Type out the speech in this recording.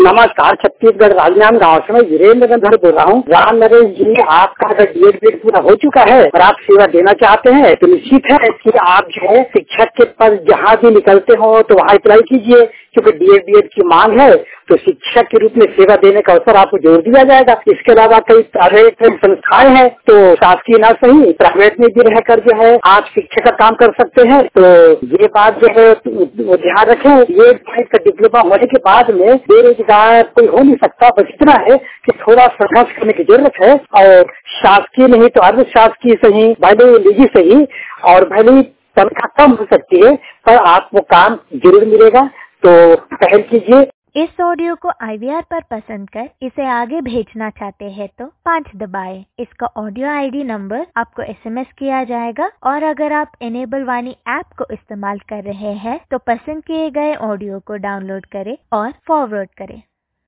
नमस्कार, छत्तीसगढ़ राजनांद गांव से मैं वीरेंद्र नगर बोल रहा हूँ। राम नरेश जी, आपका अगर डीएड पूरा हो चुका है और आप सेवा देना चाहते हैं तो निश्चित है कि आप जो है शिक्षक के पद जहाँ भी निकलते हो तो वहाँ अप्लाई कीजिए, क्योंकि डीएड की मांग है तो शिक्षक के रूप में सेवा देने का अवसर आपको जोड़ दिया जाएगा। इसके अलावा कई प्राइवेट संस्थाएं हैं, तो शासकीय ना सही प्राइवेट में भी रहकर जो है आप शिक्षक का काम कर सकते हैं। तो ये बात जो है वो ध्यान रखें, ये का डिप्लोमा होने के बाद में बेरोजगार कोई हो नहीं सकता। बस इतना है कि थोड़ा संघर्ष करने की जरूरत है, और शासकीय नहीं तो अर्ध शासकीय सही, भले निजी सही, और भले तनख्वाह कम हो सकती है पर आपको काम जरूर मिलेगा। तो पहल कीजिए। इस ऑडियो को IVR पर पसंद कर इसे आगे भेजना चाहते हैं तो 5 दबाएं। इसका ऑडियो ID नंबर आपको SMS किया जाएगा, और अगर आप इनेबल वाणी ऐप को इस्तेमाल कर रहे हैं तो पसंद किए गए ऑडियो को डाउनलोड करें और फॉरवर्ड करें।